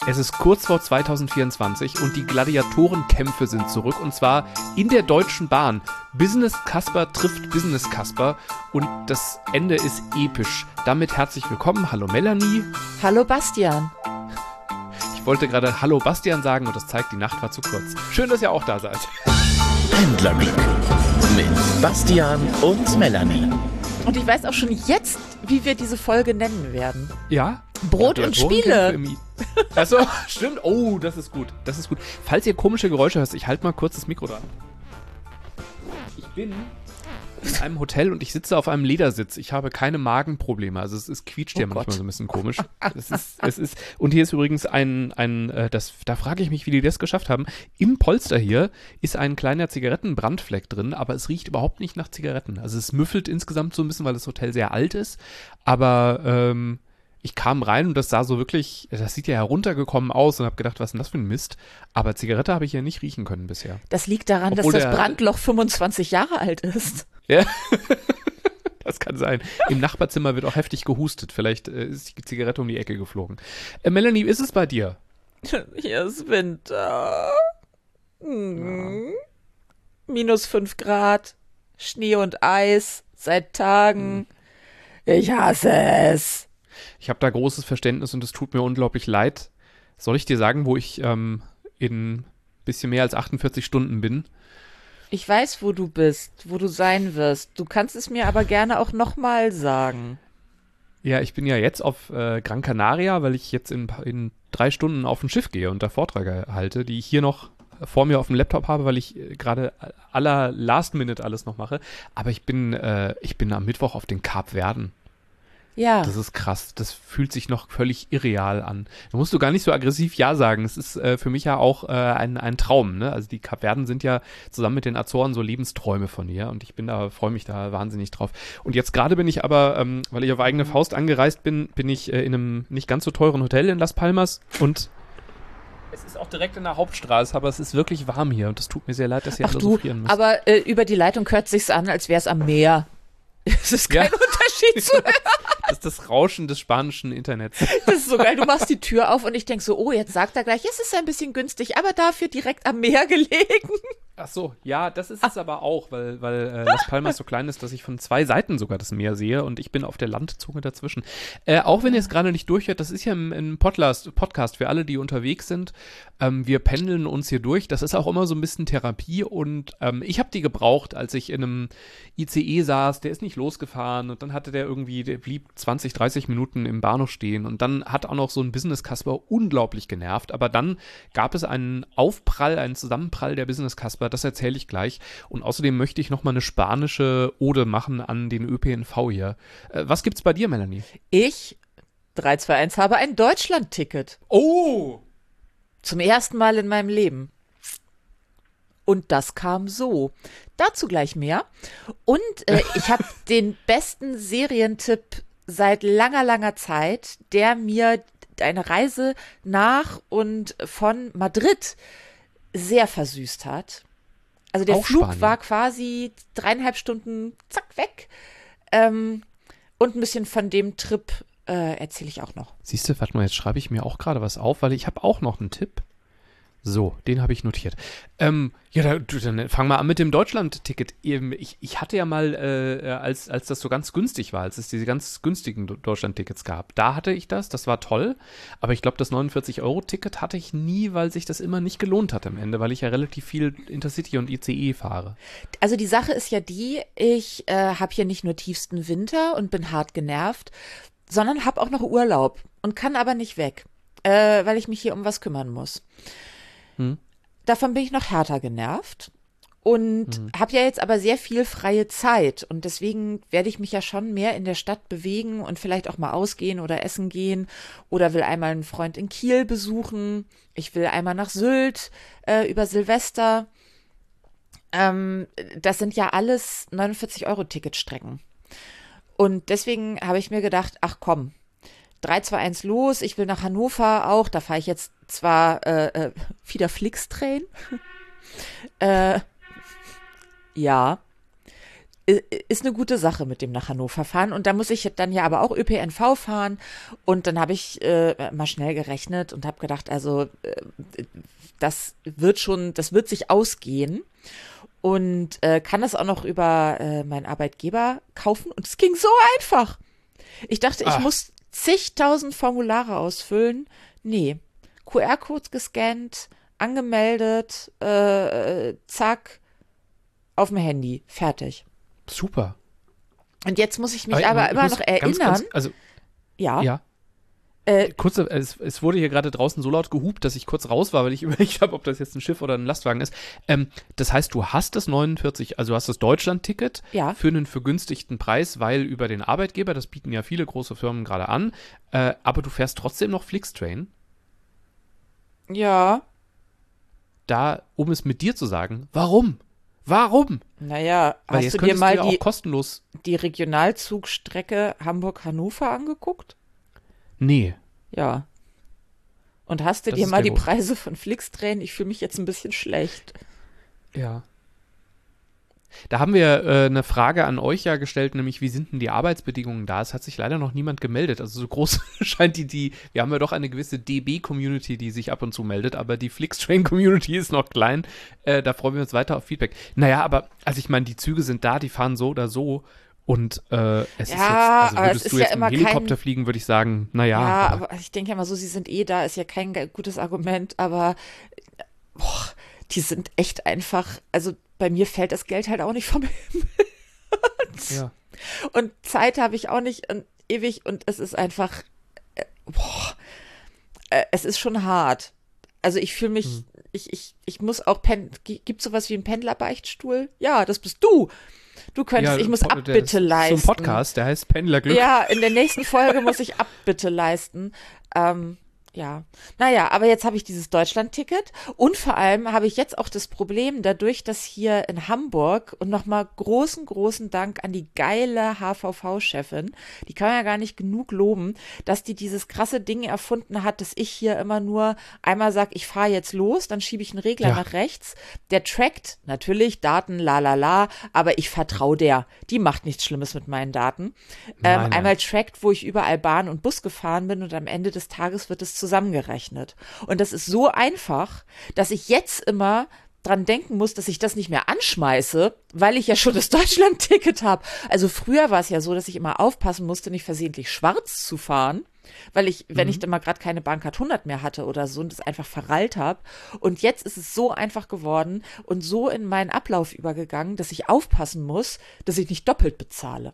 Es ist kurz vor 2024 und die Gladiatorenkämpfe sind zurück und zwar in der Deutschen Bahn. Business Casper trifft Business Casper und das Ende ist episch. Damit herzlich willkommen. Hallo Melanie. Hallo Bastian. Ich wollte gerade Hallo Bastian sagen und das zeigt, die Nacht war zu kurz. Schön, dass ihr auch da seid. Pendlerglück mit Bastian und Melanie. Und ich weiß auch schon jetzt, wie wir diese Folge nennen werden. Ja? Brot und Spiele. Achso, stimmt. Oh, das ist gut. Das ist gut. Falls ihr komische Geräusche hört, ich halte mal kurz das Mikro dran. Ich bin in einem Hotel und ich sitze auf einem Ledersitz. Ich habe keine Magenprobleme. Also es quietscht ja manchmal so ein bisschen komisch. Und hier ist übrigens da frage ich mich, wie die das geschafft haben. Im Polster hier ist ein kleiner Zigarettenbrandfleck drin, aber es riecht überhaupt nicht nach Zigaretten. Also es müffelt insgesamt so ein bisschen, weil das Hotel sehr alt ist. Aber ich kam rein und das sah so wirklich, das sieht ja heruntergekommen aus und habe gedacht, was ist denn das für ein Mist? Aber Zigarette habe ich ja nicht riechen können bisher. Das liegt daran, dass das Brandloch 25 Jahre alt ist. Ja, das kann sein. Im Nachbarzimmer wird auch heftig gehustet. Vielleicht ist die Zigarette um die Ecke geflogen. Melanie, wie ist es bei dir? Hier ist Winter. Minus 5 Grad, Schnee und Eis, seit Tagen. Ich hasse es. Ich habe da großes Verständnis und es tut mir unglaublich leid. Soll ich dir sagen, wo ich in ein bisschen mehr als 48 Stunden bin? Ich weiß, wo du bist, wo du sein wirst. Du kannst es mir aber gerne auch nochmal sagen. Ja, ich bin ja jetzt auf Gran Canaria, weil ich jetzt in 3 Stunden auf ein Schiff gehe und da Vorträge halte, die ich hier noch vor mir auf dem Laptop habe, weil ich gerade aller Last Minute alles noch mache. Aber ich bin am Mittwoch auf den Kapverden. Ja. Das ist krass. Das fühlt sich noch völlig irreal an. Da musst du gar nicht so aggressiv Ja sagen. Es ist für mich ja auch ein Traum. Ne? Also die Kapverden sind ja zusammen mit den Azoren so Lebensträume von mir und ich freue mich da wahnsinnig drauf. Und jetzt gerade bin ich aber, weil ich auf eigene Faust angereist bin ich in einem nicht ganz so teuren Hotel in Las Palmas und es ist auch direkt in der Hauptstraße, aber es ist wirklich warm hier und es tut mir sehr leid, dass ihr alle so frieren müsst. Aber über die Leitung hört sich's an, als wäre es am Meer. Es ist kein Unterschied zu hören. Das ist das Rauschen des spanischen Internets. Das ist so geil. Du machst die Tür auf und ich denke so, oh, jetzt sagt er gleich, es ist ein bisschen günstig, aber dafür direkt am Meer gelegen. Ach so, ja, das ist es aber auch, weil Las Palmas so klein ist, dass ich von 2 Seiten sogar das Meer sehe und ich bin auf der Landzunge dazwischen. Auch wenn ihr es gerade nicht durchhört, das ist ja ein Podcast für alle, die unterwegs sind. Wir pendeln uns hier durch. Das ist auch immer so ein bisschen Therapie und ich habe die gebraucht, als ich in einem ICE saß. Der ist nicht losgefahren und dann der blieb 20, 30 Minuten im Bahnhof stehen und dann hat auch noch so ein Business Casper unglaublich genervt. Aber dann gab es einen Zusammenprall der Business Casper. Das erzähle ich gleich. Und außerdem möchte ich noch mal eine spanische Ode machen an den ÖPNV hier. Was gibt's bei dir, Melanie? Ich, 321, habe ein Deutschland-Ticket. Oh! Zum ersten Mal in meinem Leben. Und das kam so. Dazu gleich mehr. Und ich habe den besten Serientipp seit langer, langer Zeit, der mir eine Reise nach und von Madrid sehr versüßt hat. Also der Flug Spanien war quasi 3,5 Stunden, zack, weg. Und ein bisschen von dem Trip erzähle ich auch noch. Siehst du, warte mal, jetzt schreibe ich mir auch gerade was auf, weil ich habe auch noch einen Tipp. So, den habe ich notiert. Dann fang mal an mit dem Deutschland-Ticket. Ich hatte ja mal, als das so ganz günstig war, als es diese ganz günstigen Deutschland-Tickets gab, da hatte ich das war toll. Aber ich glaube, das 49-Euro-Ticket hatte ich nie, weil sich das immer nicht gelohnt hat am Ende, weil ich ja relativ viel Intercity und ICE fahre. Also die Sache ist ja ich habe hier nicht nur tiefsten Winter und bin hart genervt, sondern habe auch noch Urlaub und kann aber nicht weg, weil ich mich hier um was kümmern muss. Davon bin ich noch härter genervt und habe ja jetzt aber sehr viel freie Zeit und deswegen werde ich mich ja schon mehr in der Stadt bewegen und vielleicht auch mal ausgehen oder essen gehen oder will einmal einen Freund in Kiel besuchen. Ich will einmal nach Sylt über Silvester. Das sind ja alles 49-Euro-Ticketstrecken. Und deswegen habe ich mir gedacht, ach komm, 321 los, ich will nach Hannover auch, da fahre ich jetzt zwar wieder Flixtrain, ja, ist eine gute Sache mit dem nach Hannover fahren. Und da muss ich dann ja aber auch ÖPNV fahren. Und dann habe ich mal schnell gerechnet und habe gedacht, also das wird sich ausgehen. Und kann das auch noch über meinen Arbeitgeber kaufen. Und es ging so einfach. Ich dachte, ich muss zigtausend Formulare ausfüllen. Nee, QR-Codes gescannt, angemeldet, zack, auf dem Handy, fertig. Super. Und jetzt muss ich mich aber immer noch erinnern. Ja. Es wurde hier gerade draußen so laut gehupt, dass ich kurz raus war, weil ich überlegt habe, ob das jetzt ein Schiff oder ein Lastwagen ist. Das heißt, du hast das 49, also du hast das Deutschland-Ticket für einen vergünstigten Preis, weil über den Arbeitgeber, das bieten ja viele große Firmen gerade an, aber du fährst trotzdem noch Flixtrain. Ja. Da, um es mit dir zu sagen, warum? Warum? Naja, weil hast du dir mal auch kostenlos die Regionalzugstrecke Hamburg-Hannover angeguckt? Nee. Ja. Und hast du dir mal die Preise von Flixtrain? Ich fühle mich jetzt ein bisschen schlecht. Ja. Da haben wir eine Frage an euch ja gestellt, nämlich wie sind denn die Arbeitsbedingungen da? Es hat sich leider noch niemand gemeldet. Also so groß scheint wir haben ja doch eine gewisse DB-Community, die sich ab und zu meldet, aber die Flixtrain-Community ist noch klein. Da freuen wir uns weiter auf Feedback. Naja, aber, also ich meine, die Züge sind da, die fahren so oder so. Und es ist jetzt, also würdest du jetzt mit dem Helikopter fliegen, würde ich sagen, naja. Ja, aber ich denke ja mal so, sie sind da, ist ja kein gutes Argument, aber die sind echt einfach, also bei mir fällt das Geld halt auch nicht vom Himmel. Ja. Und Zeit habe ich auch nicht ewig und es ist einfach, es ist schon hart. Also ich fühle mich, ich muss auch gibt es sowas wie einen Pendlerbeichtstuhl? Ja, das bist du. Du könntest, ich muss Abbitte leisten. So ein Podcast, der heißt Pendlerglück. Ja, in der nächsten Folge muss ich Abbitte leisten. Ja, naja, aber jetzt habe ich dieses Deutschland-Ticket und vor allem habe ich jetzt auch das Problem, dadurch, dass hier in Hamburg und nochmal großen Dank an die geile HVV-Chefin, die kann man ja gar nicht genug loben, dass die dieses krasse Ding erfunden hat, dass ich hier immer nur einmal sage, ich fahre jetzt los, dann schiebe ich einen Regler nach rechts, der trackt natürlich Daten, aber ich vertraue der, die macht nichts Schlimmes mit meinen Daten. Nein. Einmal trackt, wo ich überall Bahn und Bus gefahren bin und am Ende des Tages wird es zusammengerechnet. Und das ist so einfach, dass ich jetzt immer dran denken muss, dass ich das nicht mehr anschmeiße, weil ich ja schon das Deutschland-Ticket habe. Also früher war es ja so, dass ich immer aufpassen musste, nicht versehentlich schwarz zu fahren, weil ich, wenn ich dann mal gerade keine Bahncard 100 mehr hatte oder so und das einfach verrallt habe. Und jetzt ist es so einfach geworden und so in meinen Ablauf übergegangen, dass ich aufpassen muss, dass ich nicht doppelt bezahle.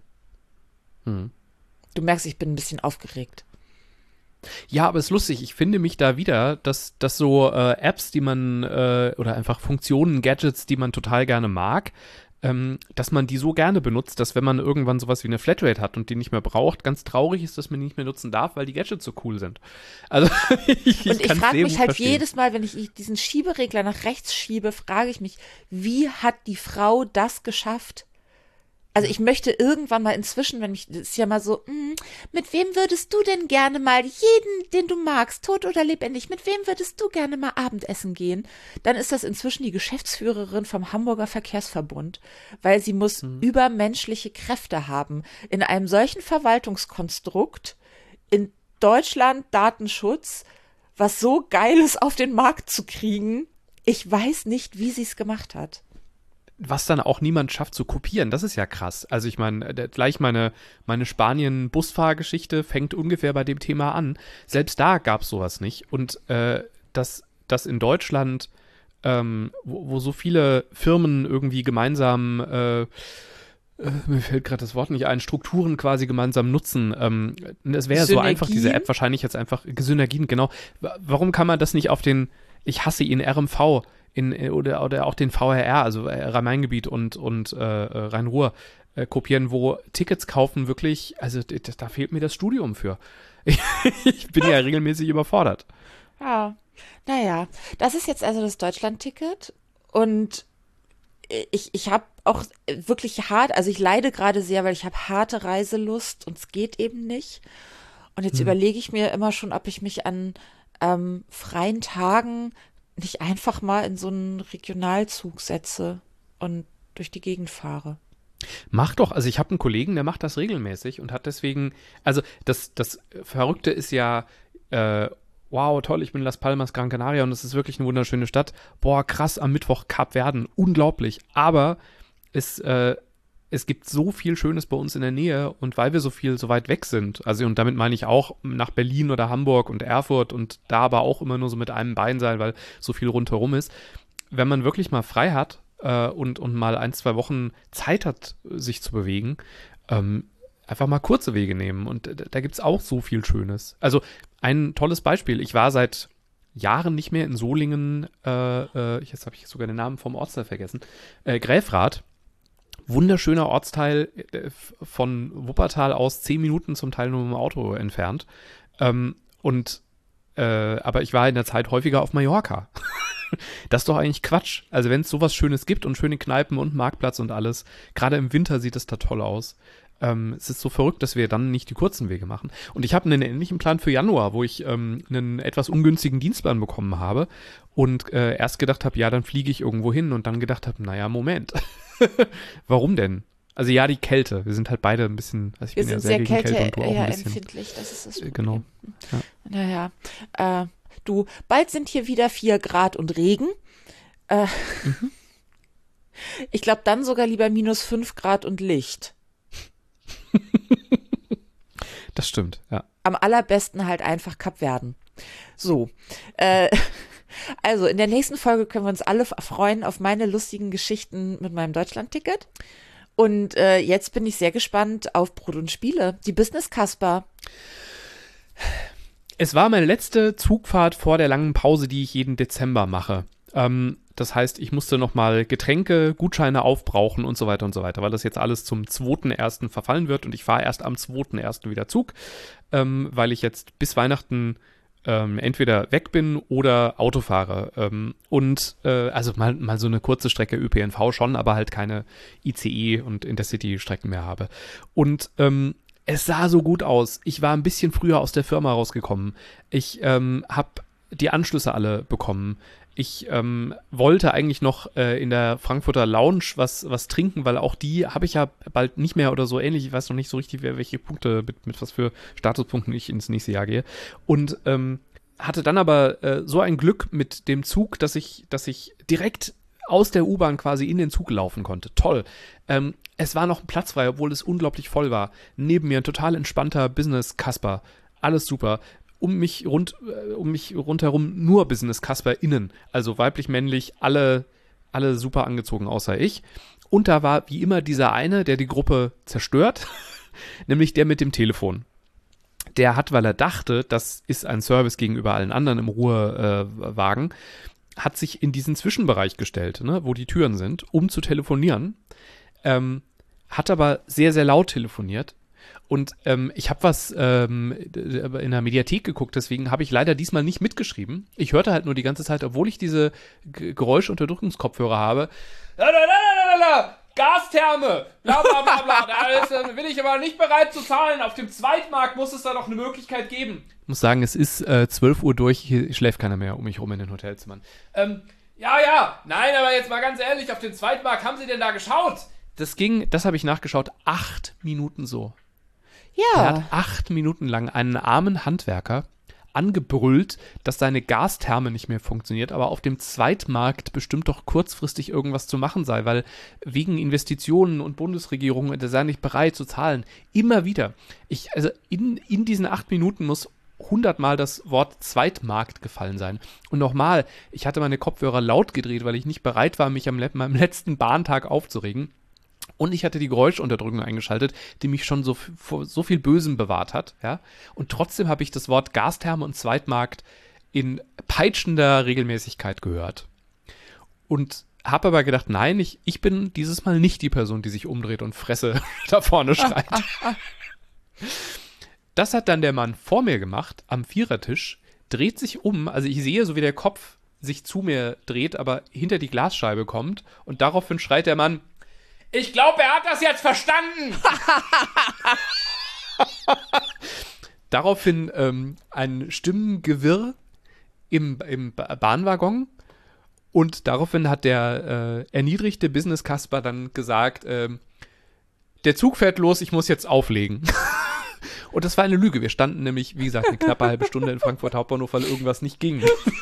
Du merkst, ich bin ein bisschen aufgeregt. Ja, aber es ist lustig, ich finde mich da wieder, dass so Apps, die man oder einfach Funktionen, Gadgets, die man total gerne mag, dass man die so gerne benutzt, dass wenn man irgendwann sowas wie eine Flatrate hat und die nicht mehr braucht, ganz traurig ist, dass man die nicht mehr nutzen darf, weil die Gadgets so cool sind. Also ich frage mich halt jedes Mal, wenn ich diesen Schieberegler nach rechts schiebe, frage ich mich, wie hat die Frau das geschafft? Also ich möchte irgendwann mal inzwischen, das ist ja mal so, mit wem würdest du denn gerne mal, jeden, den du magst, tot oder lebendig, mit wem würdest du gerne mal Abendessen gehen? Dann ist das inzwischen die Geschäftsführerin vom Hamburger Verkehrsverbund, weil sie muss übermenschliche Kräfte haben. In einem solchen Verwaltungskonstrukt, in Deutschland Datenschutz, was so Geiles auf den Markt zu kriegen, ich weiß nicht, wie sie es gemacht hat. Was dann auch niemand schafft zu kopieren, das ist ja krass. Also ich meine, gleich meine Spanien-Busfahrgeschichte fängt ungefähr bei dem Thema an. Selbst da gab es sowas nicht. Und dass in Deutschland, wo so viele Firmen irgendwie gemeinsam, mir fällt gerade das Wort nicht ein, Strukturen quasi gemeinsam nutzen. Es wäre so einfach, diese App wahrscheinlich jetzt einfach, Synergien, genau. Warum kann man das nicht auf den, ich hasse ihn, RMV, oder auch den VRR, also Rhein-Main-Gebiet und Rhein-Ruhr kopieren, wo Tickets kaufen wirklich, also da fehlt mir das Studium für. Ich bin ja regelmäßig überfordert. Ja, naja, das ist jetzt also das Deutschland-Ticket und ich habe auch wirklich hart, also ich leide gerade sehr, weil ich habe harte Reiselust und es geht eben nicht. Und jetzt überlege ich mir immer schon, ob ich mich an freien Tagen nicht einfach mal in so einen Regionalzug setze und durch die Gegend fahre. Mach doch, also ich habe einen Kollegen, der macht das regelmäßig und hat deswegen, also das Verrückte ist ja, wow, toll, ich bin in Las Palmas, Gran Canaria und es ist wirklich eine wunderschöne Stadt. Boah, krass, am Mittwoch Kap Verden, unglaublich. Aber es gibt so viel Schönes bei uns in der Nähe und weil wir so weit weg sind, also und damit meine ich auch nach Berlin oder Hamburg und Erfurt und da aber auch immer nur so mit einem Bein sein, weil so viel rundherum ist. Wenn man wirklich mal frei hat und mal 1-2 Wochen Zeit hat, sich zu bewegen, einfach mal kurze Wege nehmen und da gibt es auch so viel Schönes. Also ein tolles Beispiel, ich war seit Jahren nicht mehr in Solingen, jetzt habe ich sogar den Namen vom Ortsteil vergessen, Gräfrath. Wunderschöner Ortsteil von Wuppertal aus 10 Minuten zum Teil nur mit dem Auto entfernt. Aber ich war in der Zeit häufiger auf Mallorca. Das ist doch eigentlich Quatsch. Also wenn es sowas Schönes gibt und schöne Kneipen und Marktplatz und alles, gerade im Winter sieht es da toll aus. Es ist so verrückt, dass wir dann nicht die kurzen Wege machen. Und ich habe einen ähnlichen Plan für Januar, wo ich einen etwas ungünstigen Dienstplan bekommen habe und erst gedacht habe, ja, dann fliege ich irgendwo hin und dann gedacht habe, naja, Moment. Warum denn? Also ja, die Kälte. Wir sind halt beide ein bisschen, also ich bin ja sehr gegen Kälte und du auch ein bisschen. Empfindlich, das ist das Problem. Genau. Ja. Naja, du, bald sind hier wieder 4 Grad und Regen. Ich glaube dann sogar lieber -5 Grad und Licht. Das stimmt, ja. Am allerbesten halt einfach Kap Verden. So, also in der nächsten Folge können wir uns alle freuen auf meine lustigen Geschichten mit meinem Deutschland-Ticket. Und jetzt bin ich sehr gespannt auf Brot und Spiele, die Business Casper. Es war meine letzte Zugfahrt vor der langen Pause, die ich jeden Dezember mache. Das heißt, ich musste nochmal Getränke, Gutscheine aufbrauchen und so weiter, weil das jetzt alles zum 2.1. verfallen wird und ich fahre erst am 2.1. wieder Zug, weil ich jetzt bis Weihnachten entweder weg bin oder Auto fahre. Also mal so eine kurze Strecke ÖPNV schon, aber halt keine ICE und Intercity-Strecken mehr habe. Und es sah so gut aus. Ich war ein bisschen früher aus der Firma rausgekommen. Ich habe die Anschlüsse alle bekommen. Ich wollte eigentlich noch in der Frankfurter Lounge was trinken, weil auch die habe ich ja bald nicht mehr oder so ähnlich. Ich weiß noch nicht so richtig, welche Punkte, mit was für Statuspunkten ich ins nächste Jahr gehe. Und hatte dann aber so ein Glück mit dem Zug, dass ich direkt aus der U-Bahn quasi in den Zug laufen konnte. Toll. Es war noch ein Platz frei, obwohl es unglaublich voll war. Neben mir ein total entspannter Business-Kasper. Alles super. Um mich rundherum nur Business-KasperInnen, also weiblich, männlich, alle super angezogen, außer ich. Und da war wie immer dieser eine, der die Gruppe zerstört, nämlich der mit dem Telefon. Der hat, weil er dachte, das ist ein Service gegenüber allen anderen im Ruhewagen, hat sich in diesen Zwischenbereich gestellt, ne, wo die Türen sind, um zu telefonieren. Hat aber sehr, sehr laut telefoniert. Und ich habe was in der Mediathek geguckt, deswegen habe ich leider diesmal nicht mitgeschrieben. Ich hörte halt nur die ganze Zeit, obwohl ich diese Geräuschunterdrückungskopfhörer habe. Gastherme, bla bla bla bla, da bin ich aber nicht bereit zu zahlen. Auf dem Zweitmarkt muss es da doch eine Möglichkeit geben. Ich muss sagen, es ist 12 Uhr durch, hier schläft keiner mehr um mich rum in den Hotelzimmern. Ja, nein, aber jetzt mal ganz ehrlich, auf dem Zweitmarkt, haben Sie denn da geschaut? Das habe ich nachgeschaut, 8 Minuten so. Ja. Er hat 8 Minuten lang einen armen Handwerker angebrüllt, dass seine Gastherme nicht mehr funktioniert, aber auf dem Zweitmarkt bestimmt doch kurzfristig irgendwas zu machen sei, weil wegen Investitionen und Bundesregierung, der sei nicht bereit zu zahlen. Immer wieder. Also in diesen 8 Minuten muss 100-mal das Wort Zweitmarkt gefallen sein. Und nochmal, ich hatte meine Kopfhörer laut gedreht, weil ich nicht bereit war, mich am letzten Bahntag aufzuregen. Und ich hatte die Geräuschunterdrückung eingeschaltet, die mich schon vor so viel Bösem bewahrt hat. Ja? Und trotzdem habe ich das Wort Gastherme und Zweitmarkt in peitschender Regelmäßigkeit gehört. Und habe aber gedacht, nein, ich bin dieses Mal nicht die Person, die sich umdreht und Fresse da vorne schreit. Das hat dann der Mann vor mir gemacht, am Vierertisch, dreht sich um, also ich sehe so, wie der Kopf sich zu mir dreht, aber hinter die Glasscheibe kommt und daraufhin schreit der Mann: Ich glaube, er hat das jetzt verstanden. Daraufhin ein Stimmengewirr im Bahnwaggon und daraufhin hat der erniedrigte Business Casper dann gesagt, der Zug fährt los, ich muss jetzt auflegen. Und das war eine Lüge. Wir standen nämlich, wie gesagt, eine knappe halbe Stunde in Frankfurt Hauptbahnhof, weil irgendwas nicht ging.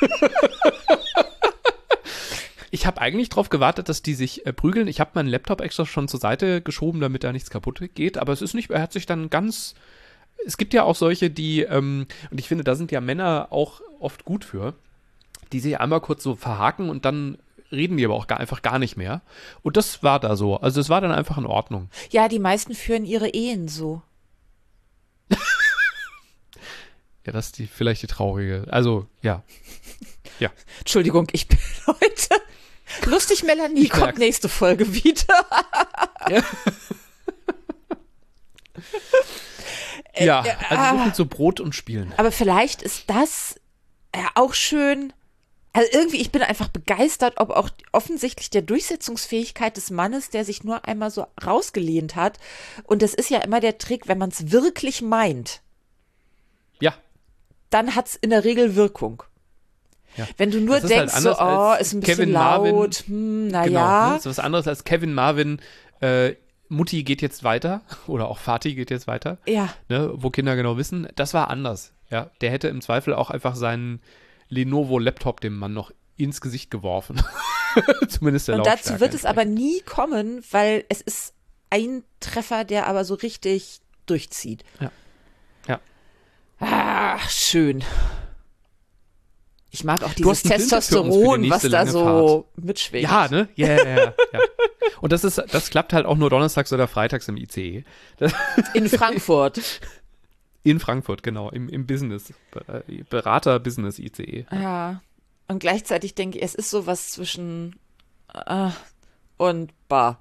Ich habe eigentlich drauf gewartet, dass die sich prügeln. Ich habe meinen Laptop extra schon zur Seite geschoben, damit da nichts kaputt geht. Aber es ist nicht, er hat sich dann ganz... Es gibt ja auch solche, die, und ich finde, da sind ja Männer auch oft gut für, die sich einmal kurz so verhaken und dann reden die aber auch einfach gar nicht mehr. Und das war da so. Also es war dann einfach in Ordnung. Ja, die meisten führen ihre Ehen so. Ja, das ist vielleicht die traurige. Also, ja. Ja. Entschuldigung, ich bin heute lustig, Melanie, kommt nächste Folge wieder. Ja. Ja, also so viel zu Brot und Spielen. Aber vielleicht ist das auch schön. Also irgendwie, ich bin einfach begeistert, ob auch offensichtlich der Durchsetzungsfähigkeit des Mannes, der sich nur einmal so rausgelehnt hat. Und das ist ja immer der Trick, wenn man es wirklich meint. Ja. Dann hat es in der Regel Wirkung. Ja. Wenn du nur denkst, halt so, ist ein bisschen Kevin laut, naja. Genau, ne? Das ist was anderes als Kevin Marvin, Mutti geht jetzt weiter oder auch Vati geht jetzt weiter. Ja. Ne, wo Kinder genau wissen, das war anders. Ja, der hätte im Zweifel auch einfach seinen Lenovo-Laptop dem Mann noch ins Gesicht geworfen. Zumindest der Lautstärke. Und dazu wird es aber nie kommen, weil es ist ein Treffer, der aber so richtig durchzieht. Ja. Ja. Ach, schön. Ich mag auch dieses Testosteron, was da so mitschwingt. Ja, ne? Ja. Und das klappt halt auch nur donnerstags oder freitags im ICE. In Frankfurt. In Frankfurt, genau, im Business, Berater-Business-ICE. Ja, und gleichzeitig denke ich, es ist sowas zwischen und Bar.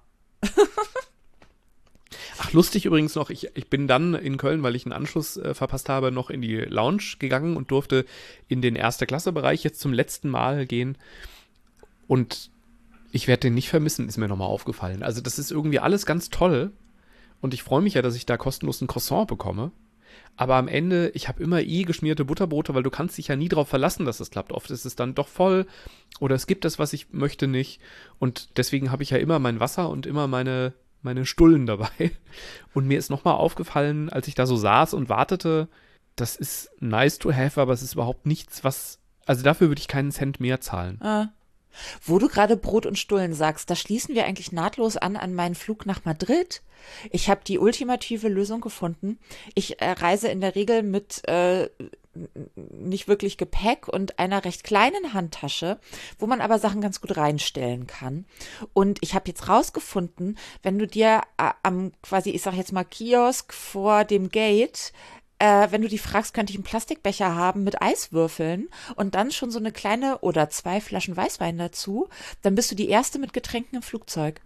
Ach, lustig übrigens noch, ich bin dann in Köln, weil ich einen Anschluss verpasst habe, noch in die Lounge gegangen und durfte in den Erste-Klasse-Bereich jetzt zum letzten Mal gehen. Und ich werde den nicht vermissen, ist mir nochmal aufgefallen. Also das ist irgendwie alles ganz toll. Und ich freue mich ja, dass ich da kostenlos ein Croissant bekomme. Aber am Ende, ich habe immer geschmierte Butterbrote, weil du kannst dich ja nie drauf verlassen, dass es klappt. Oft ist es dann doch voll oder es gibt das, was ich möchte, nicht. Und deswegen habe ich ja immer mein Wasser und immer meine Stullen dabei. Und mir ist nochmal aufgefallen, als ich da so saß und wartete, das ist nice to have, aber es ist überhaupt nichts, also dafür würde ich keinen Cent mehr zahlen. Wo du gerade Brot und Stullen sagst, da schließen wir eigentlich nahtlos an meinen Flug nach Madrid. Ich habe die ultimative Lösung gefunden. Ich reise in der Regel mit nicht wirklich Gepäck und einer recht kleinen Handtasche, wo man aber Sachen ganz gut reinstellen kann. Und ich habe jetzt rausgefunden, wenn du dir am quasi, ich sag jetzt mal Kiosk vor dem Gate, wenn du die fragst, könnte ich einen Plastikbecher haben mit Eiswürfeln und dann schon so eine kleine oder 2 Flaschen Weißwein dazu, dann bist du die Erste mit Getränken im Flugzeug.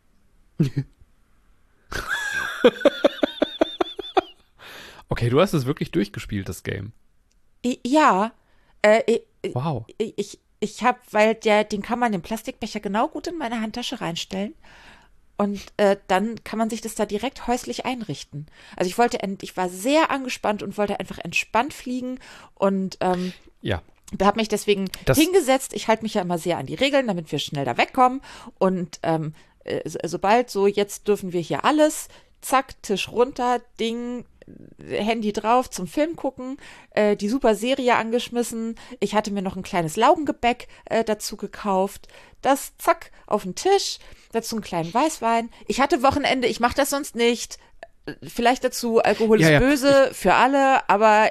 Okay, du hast es wirklich durchgespielt, das Game. Ja. Wow. Ich habe, weil den kann man den Plastikbecher genau gut in meine Handtasche reinstellen. Und dann kann man sich das da direkt häuslich einrichten. Also ich war sehr angespannt und wollte einfach entspannt fliegen und ja. habe mich deswegen hingesetzt. Ich halte mich ja immer sehr an die Regeln, damit wir schnell da wegkommen. Und sobald so, jetzt dürfen wir hier alles, zack, Tisch runter, Ding, Handy drauf, zum Film gucken, die super Serie angeschmissen. Ich hatte mir noch ein kleines Laugengebäck dazu gekauft. Das, zack, auf den Tisch, dazu einen kleinen Weißwein. Ich hatte Wochenende, ich mache das sonst nicht. Vielleicht dazu, Alkohol ist böse für alle, aber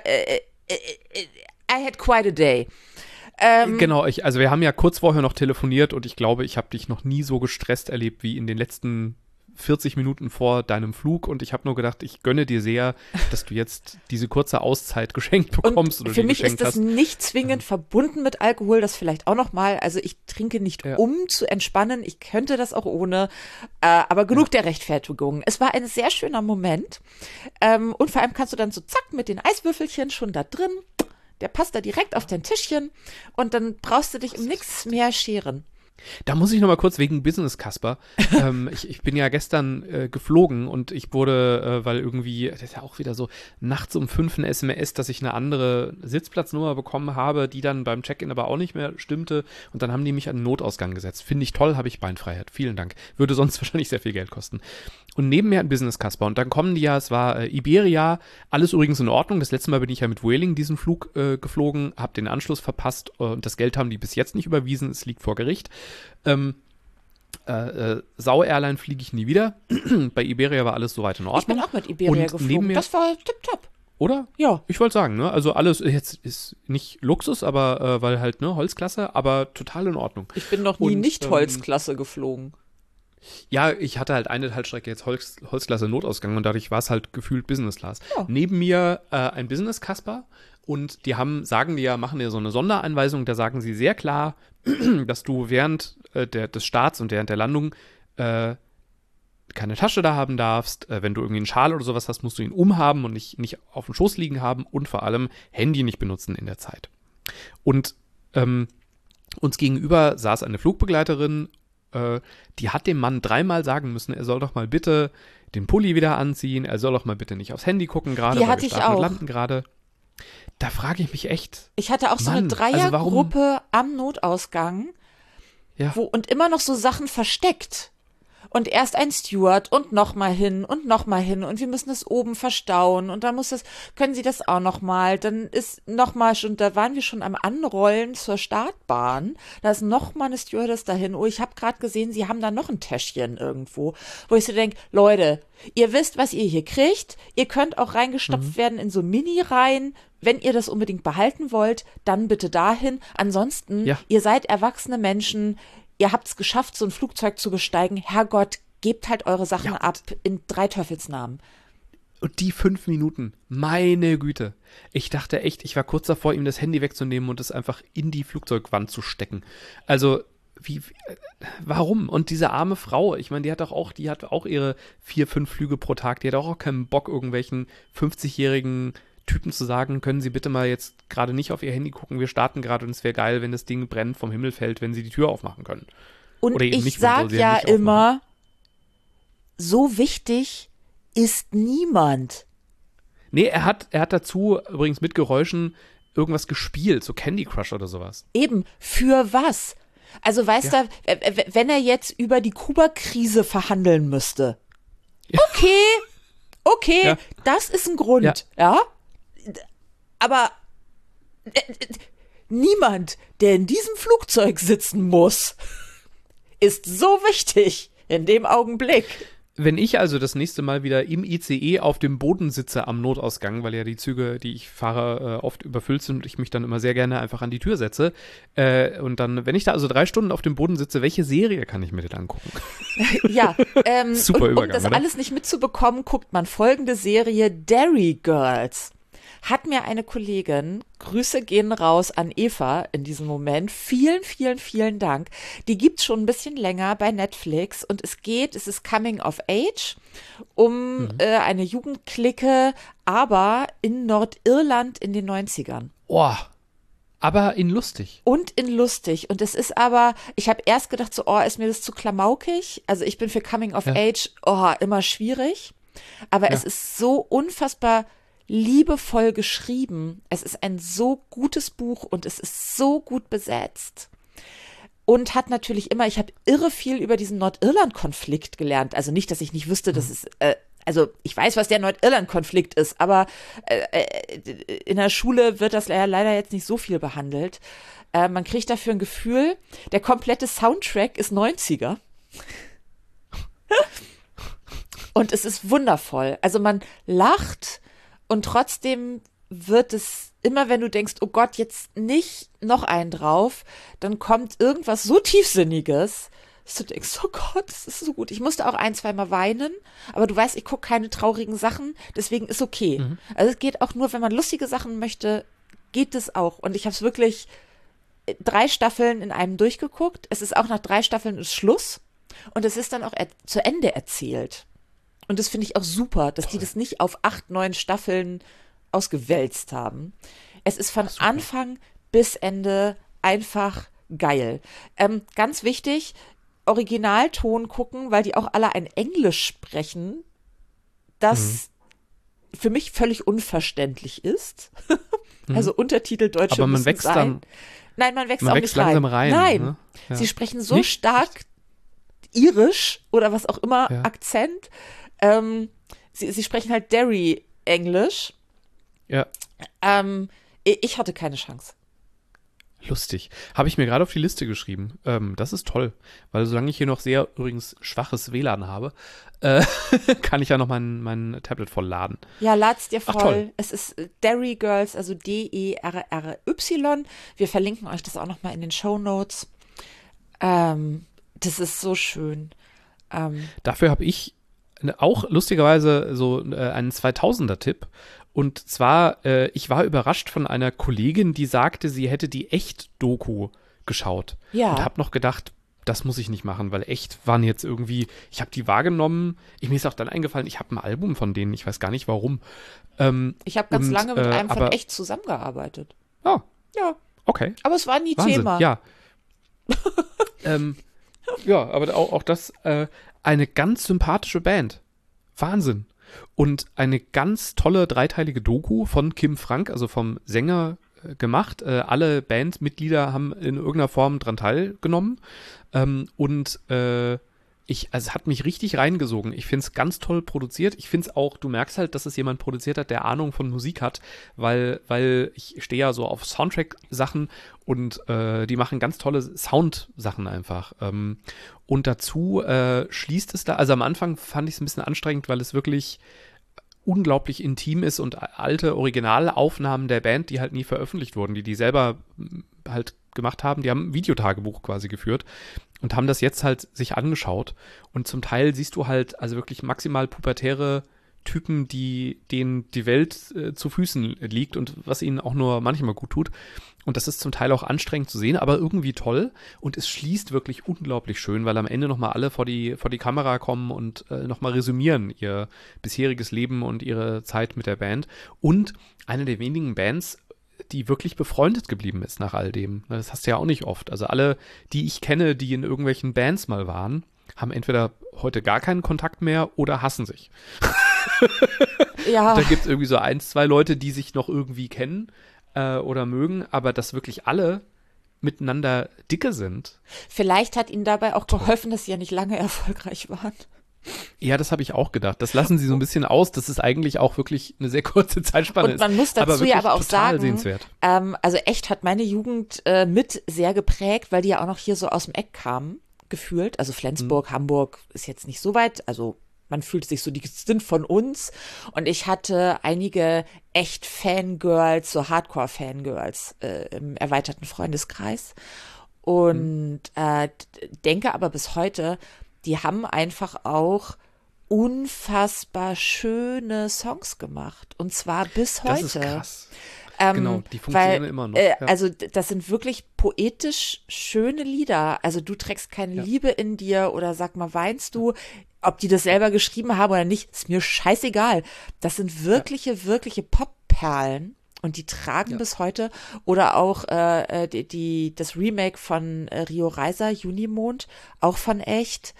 I had quite a day. Genau, also wir haben ja kurz vorher noch telefoniert und ich glaube, ich habe dich noch nie so gestresst erlebt wie in den letzten 40 Minuten vor deinem Flug und ich habe nur gedacht, ich gönne dir sehr, dass du jetzt diese kurze Auszeit geschenkt bekommst. Und für mich ist das nicht zwingend verbunden mit Alkohol, das vielleicht auch noch mal, also ich trinke nicht, um zu entspannen, ich könnte das auch ohne, aber genug der Rechtfertigung. Es war ein sehr schöner Moment und vor allem kannst du dann so zack mit den Eiswürfelchen schon da drin, der passt da direkt auf dein Tischchen und dann brauchst du dich um nichts mehr scheren. Da muss ich noch mal kurz wegen Business Casper. Ich bin ja gestern geflogen und ich wurde, weil irgendwie, das ist ja auch wieder so, nachts um 5 eine SMS, dass ich eine andere Sitzplatznummer bekommen habe, die dann beim Check-in aber auch nicht mehr stimmte. Und dann haben die mich an den Notausgang gesetzt. Finde ich toll, habe ich Beinfreiheit. Vielen Dank. Würde sonst wahrscheinlich sehr viel Geld kosten. Und neben mir ein Business Casper. Und dann kommen die ja, es war Iberia, alles übrigens in Ordnung. Das letzte Mal bin ich ja mit Vueling diesen Flug geflogen, habe den Anschluss verpasst und das Geld haben die bis jetzt nicht überwiesen. Es liegt vor Gericht. Sau Airline fliege ich nie wieder. Bei Iberia war alles soweit in Ordnung. Ich bin auch mit Iberia und geflogen. Mir, das war tipptopp. Oder? Ja. Ich wollte sagen, ne? Also alles jetzt ist nicht Luxus, aber weil halt, ne, Holzklasse, aber total in Ordnung. Ich bin noch nie nicht Holzklasse geflogen. Ja, ich hatte halt eine Teilstrecke jetzt Holzklasse Notausgang und dadurch war es halt gefühlt Business Class. Ja. Neben mir ein Business Casper und die machen dir so eine Sondereinweisung, da sagen sie sehr klar, dass du während des Starts und während der Landung keine Tasche da haben darfst. Wenn du irgendwie einen Schal oder sowas hast, musst du ihn umhaben und nicht auf dem Schoß liegen haben und vor allem Handy nicht benutzen in der Zeit. Und uns gegenüber saß eine Flugbegleiterin, die hat dem Mann 3-mal sagen müssen, er soll doch mal bitte den Pulli wieder anziehen, er soll doch mal bitte nicht aufs Handy gucken, gerade Die weil hatte wir ich starten und auch. landen gerade. Da frage ich mich echt. Ich hatte auch so eine Mann, Dreiergruppe am Notausgang Ja. und immer noch so Sachen versteckt. Und erst ein Steward und nochmal hin und nochmal hin und wir müssen das oben verstauen und dann können Sie das auch nochmal, dann ist nochmal schon, da waren wir schon am Anrollen zur Startbahn, da ist nochmal eine Stewardess dahin, oh, ich habe gerade gesehen, Sie haben da noch ein Täschchen irgendwo, wo ich so denke, Leute, ihr wisst, was ihr hier kriegt, ihr könnt auch reingestopft werden in so Mini-Reihen, wenn ihr das unbedingt behalten wollt, dann bitte dahin, ansonsten, ihr seid erwachsene Menschen, ihr habt es geschafft, so ein Flugzeug zu besteigen. Herrgott, gebt halt eure Sachen ab in 3 Teufelsnamen. Und die 5 Minuten, meine Güte. Ich dachte echt, ich war kurz davor, ihm das Handy wegzunehmen und es einfach in die Flugzeugwand zu stecken. Also, warum? Und diese arme Frau, ich meine, die hat auch ihre 4, 5 Flüge pro Tag, die hat auch keinen Bock, irgendwelchen 50-jährigen Typen zu sagen, können Sie bitte mal jetzt gerade nicht auf Ihr Handy gucken, wir starten gerade und es wäre geil, wenn das Ding brennt, vom Himmel fällt, wenn Sie die Tür aufmachen können. Und oder eben ich nicht, man soll sag sie ja nicht aufmachen. immer, so wichtig ist niemand. Nee, er hat dazu übrigens mit Geräuschen irgendwas gespielt, so Candy Crush oder sowas. Eben, für was? Also weißt du, wenn er jetzt über die Kuba-Krise verhandeln müsste, okay, das ist ein Grund, ja? Aber niemand, der in diesem Flugzeug sitzen muss, ist so wichtig in dem Augenblick. Wenn ich also das nächste Mal wieder im ICE auf dem Boden sitze am Notausgang, weil ja die Züge, die ich fahre, oft überfüllt sind und ich mich dann immer sehr gerne einfach an die Tür setze, und dann, wenn ich da also 3 Stunden auf dem Boden sitze, welche Serie kann ich mir denn angucken? Ja, Super und um Übergang, das oder? alles nicht mitzubekommen, guckt man folgende Serie, Derry Girls. Hat mir eine Kollegin, Grüße gehen raus an Eva in diesem Moment, vielen, vielen, vielen Dank. Die gibt's schon ein bisschen länger bei Netflix und es ist Coming of Age um eine Jugendclique, aber in Nordirland in den 90ern. Oh, aber in lustig. Und in lustig. Und es ist aber, ich habe erst gedacht, so, ist mir das zu klamaukig? Also ich bin für Coming of Age, immer schwierig. Aber es ist so unfassbar liebevoll geschrieben. Es ist ein so gutes Buch und es ist so gut besetzt. Und hat natürlich immer, ich habe irre viel über diesen Nordirland-Konflikt gelernt. Also nicht, dass ich nicht wüsste, dass es, also ich weiß, was der Nordirland-Konflikt ist, aber in der Schule wird das leider jetzt nicht so viel behandelt. Man kriegt dafür ein Gefühl, der komplette Soundtrack ist 90er. Und es ist wundervoll. Also man lacht und trotzdem wird es immer, wenn du denkst, oh Gott, jetzt nicht noch einen drauf, dann kommt irgendwas so Tiefsinniges, dass du denkst, oh Gott, das ist so gut. Ich musste auch 1-2 Mal weinen, aber du weißt, ich gucke keine traurigen Sachen, deswegen ist okay. Also es geht auch nur, wenn man lustige Sachen möchte, geht es auch. Und ich habe es wirklich 3 Staffeln in einem durchgeguckt. Es ist auch nach 3 Staffeln ist Schluss und es ist dann auch zu Ende erzählt. Und das finde ich auch super, dass die das nicht auf 8, 9 Staffeln ausgewälzt haben. Es ist von Anfang bis Ende einfach geil. Ganz wichtig, Originalton gucken, weil die auch alle ein Englisch sprechen, das für mich völlig unverständlich ist. Also Untertitel Deutsche Aber man müssen wächst sein. dann. Nein, man wächst Man auch wächst nicht langsam rein, Nein, ne? Ja. sie sprechen so Nicht? stark irisch oder was auch immer, Ja. Akzent. Sie sprechen halt Derry-Englisch. Ja. Ich hatte keine Chance. Lustig. Habe ich mir gerade auf die Liste geschrieben. Das ist toll, weil solange ich hier noch sehr übrigens schwaches WLAN habe, kann ich ja noch mein Tablet voll laden. Ja, lad's dir Ach, voll. toll. Es ist Derry Girls, also Derry. Wir verlinken euch das auch nochmal in den Shownotes. Das ist so schön. Dafür habe ich auch lustigerweise so einen 2000er-Tipp. Und zwar, ich war überrascht von einer Kollegin, die sagte, sie hätte die Echt-Doku geschaut. Ja. Und habe noch gedacht, das muss ich nicht machen, weil Echt waren jetzt irgendwie, ich habe die wahrgenommen, mir ist auch dann eingefallen, ich habe ein Album von denen, ich weiß gar nicht warum. Ich habe ganz Und, lange mit einem von aber- Echt zusammengearbeitet. Ah, Ja, okay. aber es war nie Wahnsinn, Thema. ja. Ja, aber auch das, eine ganz sympathische Band. Wahnsinn. Und eine ganz tolle dreiteilige Doku von Kim Frank, also vom Sänger, gemacht. Alle Bandmitglieder haben in irgendeiner Form dran teilgenommen. Es hat mich richtig reingesogen. Ich finde es ganz toll produziert. Ich finde es auch, du merkst halt, dass es jemand produziert hat, der Ahnung von Musik hat, weil ich stehe ja so auf Soundtrack-Sachen und die machen ganz tolle Sound-Sachen einfach. Und dazu schließt es da, also am Anfang fand ich es ein bisschen anstrengend, weil es wirklich unglaublich intim ist und alte Originalaufnahmen der Band, die halt nie veröffentlicht wurden, die selber halt gemacht haben, die haben ein Videotagebuch quasi geführt und haben das jetzt halt sich angeschaut und zum Teil siehst du halt also wirklich maximal pubertäre Typen, denen die Welt zu Füßen liegt und was ihnen auch nur manchmal gut tut. Und das ist zum Teil auch anstrengend zu sehen, aber irgendwie toll. Und es schließt wirklich unglaublich schön, weil am Ende nochmal alle vor die Kamera kommen und nochmal resümieren ihr bisheriges Leben und ihre Zeit mit der Band. Und eine der wenigen Bands, die wirklich befreundet geblieben ist nach all dem. Das hast du ja auch nicht oft. Also alle, die ich kenne, die in irgendwelchen Bands mal waren, haben entweder heute gar keinen Kontakt mehr oder hassen sich. Ja. Da gibt es irgendwie so 1, 2 Leute, die sich noch irgendwie kennen oder mögen, aber dass wirklich alle miteinander dicke sind. Vielleicht hat ihnen dabei auch geholfen, dass sie ja nicht lange erfolgreich waren. Ja, das habe ich auch gedacht. Das lassen sie so ein bisschen aus. Das ist eigentlich auch wirklich eine sehr kurze Zeitspanne. Und man muss dazu wirklich ja aber auch total sagen, sehenswert. also Echt hat meine Jugend mit sehr geprägt, weil die ja auch noch hier so aus dem Eck kamen, gefühlt. Also Flensburg, Hamburg ist jetzt nicht so weit, also man fühlt sich so, die sind von uns. Und ich hatte einige Echt-Fangirls, so Hardcore-Fangirls im erweiterten Freundeskreis. Und denke aber bis heute, die haben einfach auch unfassbar schöne Songs gemacht. Und zwar bis heute. Das ist krass. Genau, die funktionieren immer noch. Ja. Also das sind wirklich poetisch schöne Lieder. Also du trägst keine Liebe in dir oder sag mal, weinst du? Ob die das selber geschrieben haben oder nicht, ist mir scheißegal. Das sind wirkliche Pop-Perlen und die tragen bis heute. Oder auch das Remake von Rio Reiser, Junimond, auch von Echt.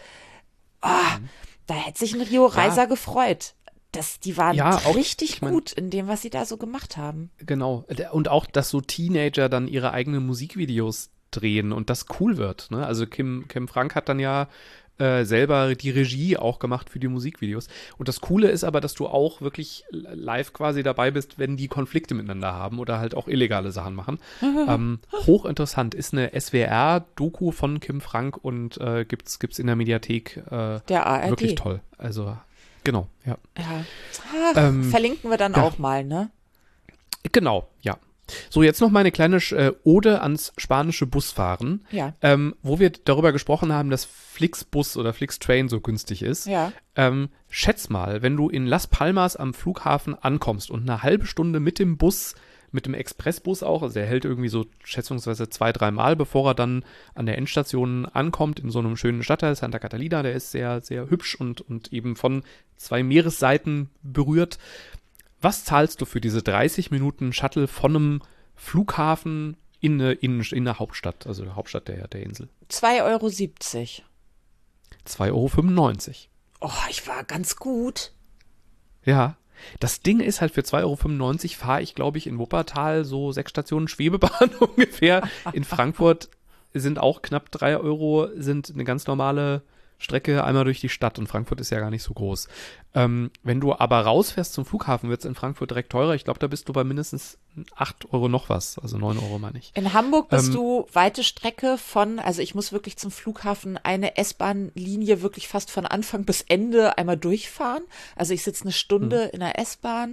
Da hätte sich ein Rio Reiser gefreut. Die waren auch, richtig ich mein, gut in dem, was sie da so gemacht haben. Genau. Und auch, dass so Teenager dann ihre eigenen Musikvideos drehen und das cool wird. Ne? Also Kim Frank hat dann ja selber die Regie auch gemacht für die Musikvideos. Und das Coole ist aber, dass du auch wirklich live quasi dabei bist, wenn die Konflikte miteinander haben oder halt auch illegale Sachen machen. Hochinteressant. Ist eine SWR-Doku von Kim Frank und gibt's in der Mediathek der ARD. Wirklich toll. Also, genau, ja. Verlinken wir dann auch mal, ne? Genau, ja. So, jetzt noch mal eine kleine Ode ans spanische Busfahren, Ja. Wo wir darüber gesprochen haben, dass Flixbus oder Flixtrain so günstig ist. Ja. Schätz mal, wenn du in Las Palmas am Flughafen ankommst und eine halbe Stunde mit dem Bus, mit dem Expressbus auch, also der hält irgendwie so schätzungsweise 2-3 Mal, bevor er dann an der Endstation ankommt, in so einem schönen Stadtteil, Santa Catalina, der ist sehr, sehr hübsch und eben von 2 Meeresseiten berührt. Was zahlst du für diese 30 Minuten Shuttle von einem Flughafen in der Hauptstadt, also der Hauptstadt der Insel. 2,70 Euro. 2,95 Euro. Oh, ich war ganz gut. Ja. Das Ding ist halt, für 2,95 Euro fahre ich, glaube ich, in Wuppertal so 6 Stationen Schwebebahn ungefähr. In Frankfurt sind auch knapp 3 Euro, sind eine ganz normale Strecke einmal durch die Stadt, und Frankfurt ist ja gar nicht so groß. Wenn du aber rausfährst zum Flughafen, wird es in Frankfurt direkt teurer. Ich glaube, da bist du bei mindestens 8 Euro noch was, also 9 Euro meine ich. In Hamburg bist du weite Strecke also ich muss wirklich zum Flughafen eine S-Bahn-Linie wirklich fast von Anfang bis Ende einmal durchfahren. Also ich sitze eine Stunde in der S-Bahn,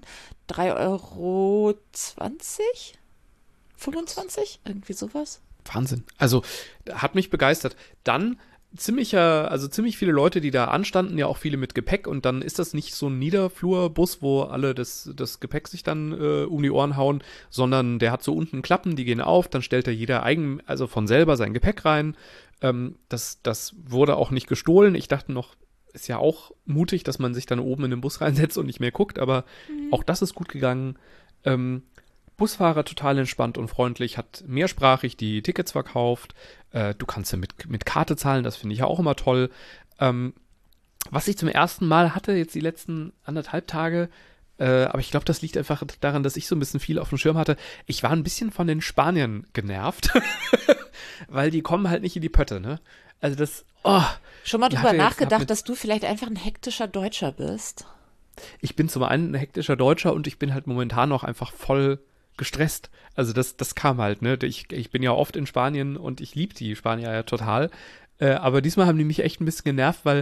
3,20 Euro, 25, irgendwie sowas. Wahnsinn. Also hat mich begeistert. Dann ziemlich viele Leute, die da anstanden, ja auch viele mit Gepäck, und dann ist das nicht so ein Niederflurbus, wo alle das Gepäck sich dann um die Ohren hauen, sondern der hat so unten Klappen, die gehen auf, dann stellt da jeder also von selber sein Gepäck rein. Das wurde auch nicht gestohlen. Ich dachte noch, ist ja auch mutig, dass man sich dann oben in den Bus reinsetzt und nicht mehr guckt, aber auch das ist gut gegangen. Busfahrer total entspannt und freundlich, hat mehrsprachig die Tickets verkauft. Du kannst ja mit Karte zahlen, das finde ich ja auch immer toll. Was ich zum ersten Mal hatte, jetzt die letzten 1,5 Tage, aber ich glaube, das liegt einfach daran, dass ich so ein bisschen viel auf dem Schirm hatte. Ich war ein bisschen von den Spaniern genervt, weil die kommen halt nicht in die Pötte, ne? Also Schon mal drüber nachgedacht, dass du vielleicht einfach ein hektischer Deutscher bist? Ich bin zum einen ein hektischer Deutscher, und ich bin halt momentan auch einfach voll gestresst. Also das kam halt, ne? Ich bin ja oft in Spanien und ich liebe die Spanier ja total. Aber diesmal haben die mich echt ein bisschen genervt, weil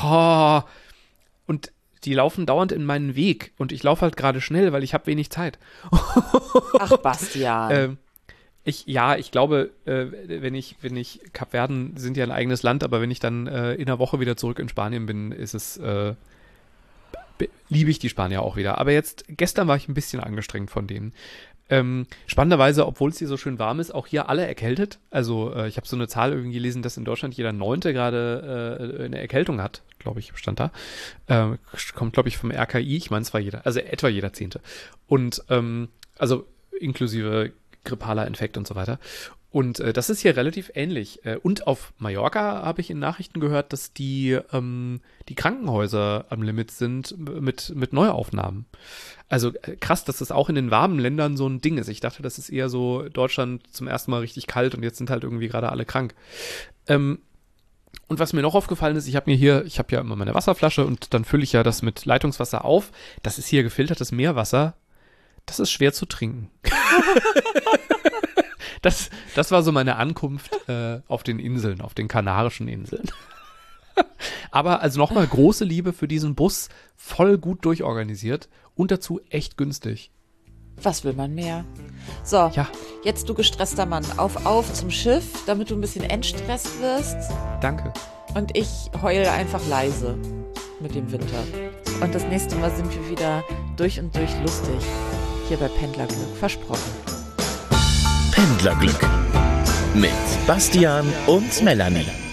und die laufen dauernd in meinen Weg, und ich laufe halt gerade schnell, weil ich habe wenig Zeit. Ach, Bastian. Ich glaube, wenn Kapverden sind ja ein eigenes Land, aber wenn ich dann in einer Woche wieder zurück in Spanien bin, liebe ich die Spanier auch wieder. Aber gestern war ich ein bisschen angestrengt von denen. Spannenderweise, obwohl es hier so schön warm ist, auch hier alle erkältet. Also ich habe so eine Zahl irgendwie gelesen, dass in Deutschland jeder 9. gerade eine Erkältung hat, glaube ich, stand da. Kommt, glaube ich, vom RKI. Ich meine, es war etwa jeder 10. Und also inklusive grippaler Infekt und so weiter. Und das ist hier relativ ähnlich. Und auf Mallorca habe ich in Nachrichten gehört, dass die Krankenhäuser am Limit sind mit Neuaufnahmen. Also krass, dass das auch in den warmen Ländern so ein Ding ist. Ich dachte, das ist eher so Deutschland zum ersten Mal richtig kalt, und jetzt sind halt irgendwie gerade alle krank. Und was mir noch aufgefallen ist, ich habe ja immer meine Wasserflasche, und dann fülle ich ja das mit Leitungswasser auf. Das ist hier gefiltertes Meerwasser. Das ist schwer zu trinken. Das war so meine Ankunft auf den Inseln, auf den Kanarischen Inseln. Aber also nochmal große Liebe für diesen Bus, voll gut durchorganisiert und dazu echt günstig. Was will man mehr? So, ja. Jetzt du gestresster Mann, auf zum Schiff, damit du ein bisschen entstresst wirst. Danke. Und ich heule einfach leise mit dem Winter. Und das nächste Mal sind wir wieder durch und durch lustig. Hier bei Pendlerglück, versprochen. Pendlerglück mit Bastian und Melanie.